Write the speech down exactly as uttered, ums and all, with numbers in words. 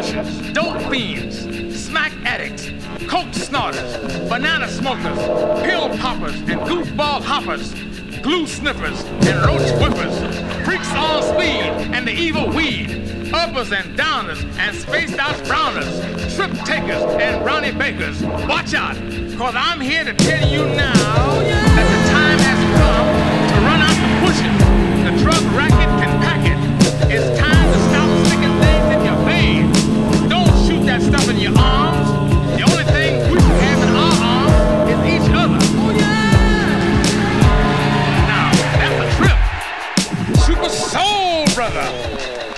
pushers, dope fiends, smack addicts, coke snorters, banana smokers, pill poppers, and goofball hoppers, glue sniffers, and roach whippers, freaks on speed, and the evil weed, uppers and downers, and spaced out browners, trip takers, and brownie bakers. Watch out, cause I'm here to tell you now that the time has come to run out the pushers. The drug racket can pack it. It's time to stop sticking things in your veins. Don't shoot that stuff in your arms. The only thing we should have in our arms is each other. Oh yeah! Now, that's a trip. Super Soul Brother.